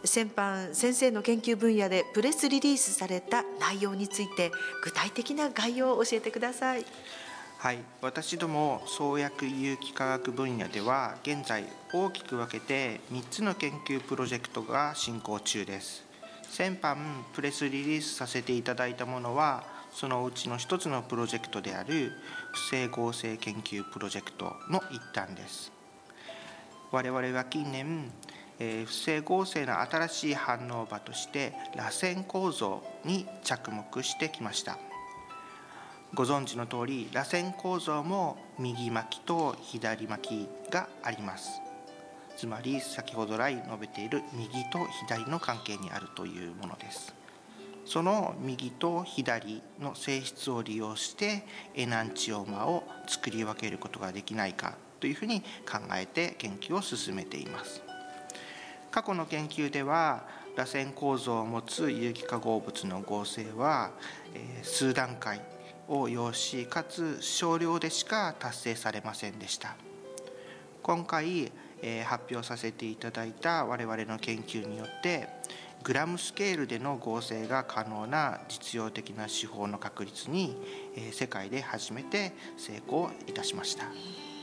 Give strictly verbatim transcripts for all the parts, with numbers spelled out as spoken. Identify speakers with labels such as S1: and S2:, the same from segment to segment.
S1: 先般先生の研究分野でプレスリリースされた内容について具体的な概要を教えてください。
S2: はい、私ども創薬有機化学分野では現在大きく分けてみっつの研究プロジェクトが進行中です。先般プレスリリースさせていただいたものはそのうちの一つのプロジェクトである不整合成研究プロジェクトの一端です。我々は近年、えー、不整合成の新しい反応場として螺旋構造に着目してきました。ご存知の通り螺旋構造も右巻きと左巻きがあります。つまり先ほど来述べている右と左の関係にあるというものです。その右と左の性質を利用してエナンチオーマを作り分けることができないかというふうに考えて研究を進めています。過去の研究では螺旋構造を持つ有機化合物の合成は、えー、数段階を要しかつ少量でしか達成されませんでした。今回、えー、発表させていただいた我々の研究によってグラムスケールでの合成が可能な実用的な手法の確立に、えー、世界で初めて成功いたしました。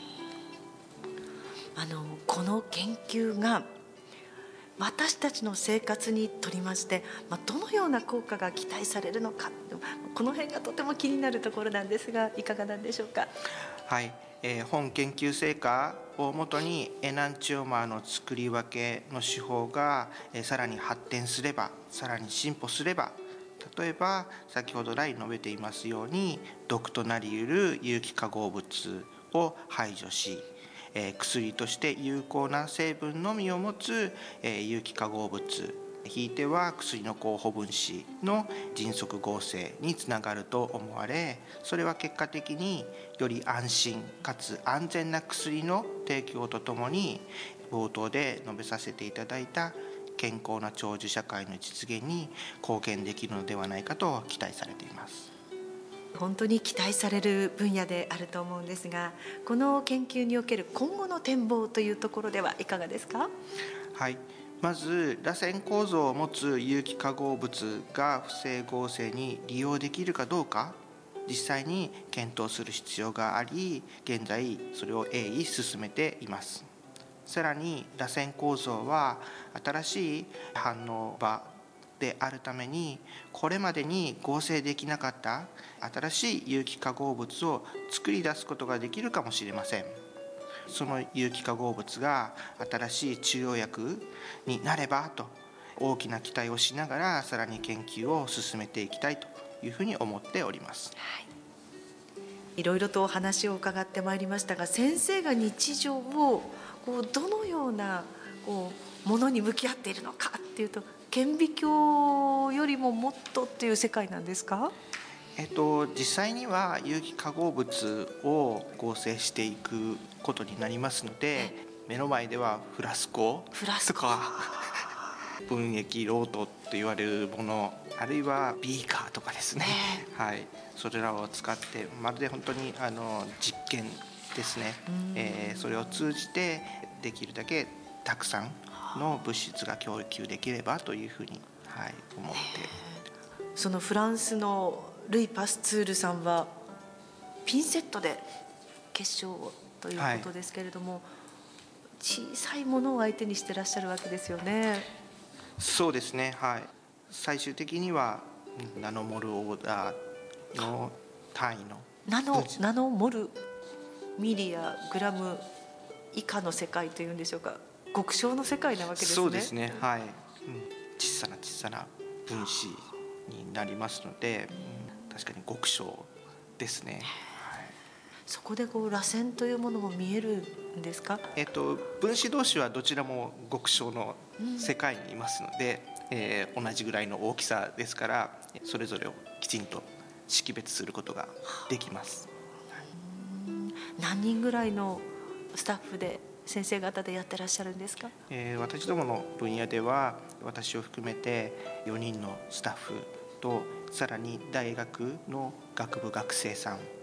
S1: あのこの研究が私たちの生活にとりまして、まあ、どのような効果が期待されるのか、この辺がとても気になるところなんですがいかがなんでしょうか。
S2: はい、えー、本研究成果をもとにエナンチオーマーの作り分けの手法が、えー、さらに発展すればさらに進歩すれば、例えば先ほど来述べていますように毒となりうる有機化合物を排除し、えー、薬として有効な成分のみを持つ、えー、有機化合物、ひいては薬の候補分子の迅速合成につながると思われ、それは結果的により安心かつ安全な薬の提供とともに冒頭で述べさせていただいた健康な長寿社会の実現に貢献できるのではないかと期待されています。
S1: 本当に期待される分野であると思うんですが、この研究における今後の展望というところではいかがですか。
S2: はい、まず螺旋構造を持つ有機化合物が不整合成に利用できるかどうか実際に検討する必要があり、現在それを鋭意進めています。さらに螺旋構造は新しい反応場であるためにこれまでに合成できなかった新しい有機化合物を作り出すことができるかもしれません。その有機化合物が新しい治療薬になればと大きな期待をしながらさらに研究を進めていきたいというふうに思っております。
S1: はい、いろいろとお話を伺ってまいりましたが、先生が日常をこうどのようなこうものに向き合っているのかっていうと、顕微鏡よりももっとっていう世界なんですか。
S2: えっと、実際には有機化合物を合成していくことになりますので、目の前ではフラスコとか分液ロートと言われるもの、あるいはビーカーとかですね、はい、それらを使ってまるで本当にあの実験ですね、えー、それを通じてできるだけたくさんの物質が供給できればというふうに、はい、思って。
S1: そのフランスのルイ・パスツールさんはピンセットで結晶をということですけれども、はい、小さいものを相手にしてらっしゃるわけですよね。
S2: そうですね、はい、最終的にはナノモルオーダーの単位の
S1: ナノ、ナノモルミリやグラム以下の世界というんでしょうか、極小の世界なわけですね。
S2: そうですね、はい、うん、小さな小さな分子になりますので、うん、確かに極小ですね。はい、
S1: そこでこう螺旋というものも見えるんですか。
S2: えっと、分子同士はどちらも極小の世界にいますので、うん、えー、同じぐらいの大きさですからそれぞれをきちんと識別することができます。
S1: 何人ぐらいのスタッフで先生方でやってらっしゃるんですか。
S2: えー、私どもの分野では私を含めてよにんのスタッフとさらに大学の学部学生さん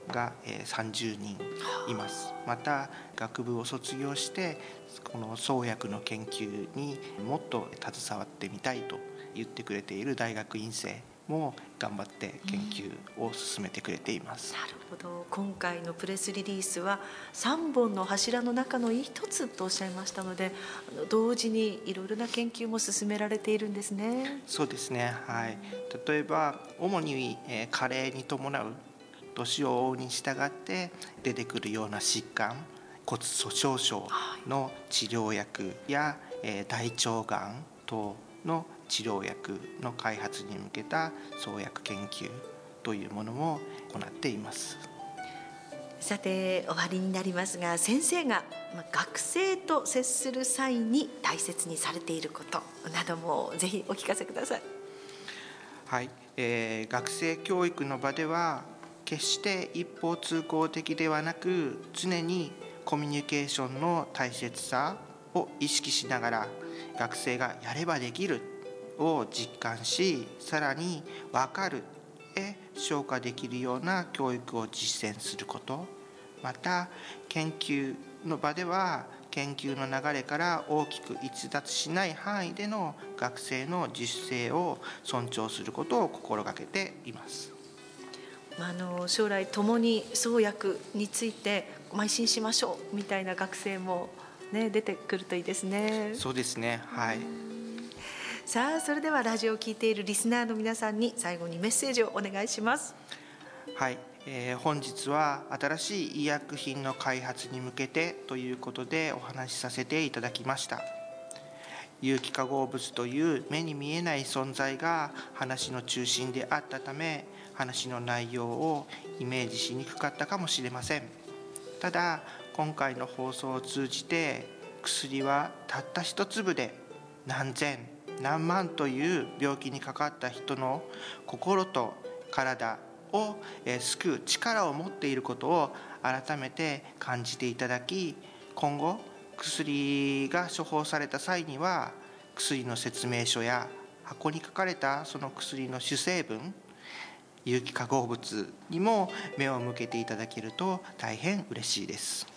S2: がさんじゅうにんいます。また学部を卒業してこの創薬の研究にもっと携わってみたいと言ってくれている大学院生も頑張って研究を進めてくれています。
S1: なるほど。今回のプレスリリースはさんぼんの柱の中の一つとおっしゃいましたので、同時にいろいろな研究も進められているんですね。
S2: そうですね、はい、例えば主に、えー、加齢に伴う年を追うに従って出てくるような疾患、骨粗しょう症の治療薬や、えー、大腸がん等の治療薬の開発に向けた創薬研究というものも行っています。
S1: さて終わりになりますが、先生が学生と接する際に大切にされていることなどもぜひお聞かせください。
S2: はい、えー、学生教育の場では決して一方通行的ではなく、常にコミュニケーションの大切さを意識しながら、学生がやればできるを実感し、さらに分かるへ昇華できるような教育を実践すること、また研究の場では研究の流れから大きく逸脱しない範囲での学生の自主性を尊重することを心がけています。
S1: あの将来共に創薬について邁進しましょうみたいな学生も、ね、出てくるといいですね。
S2: そうですね、はい。
S1: さあそれではラジオを聞いているリスナーの皆さんに最後にメッセージをお願いします。
S2: はい、えー、本日は新しい医薬品の開発に向けてということでお話しさせていただきました。有機化合物という目に見えない存在が話の中心であったため、話の内容をイメージしにくかったかもしれません。ただ今回の放送を通じて、薬はたった一粒で何千何万という病気にかかった人の心と体を救う力を持っていることを改めて感じていただき、今後薬が処方された際には薬の説明書や箱に書かれたその薬の主成分、有機化合物にも目を向けていただけると大変嬉しいです。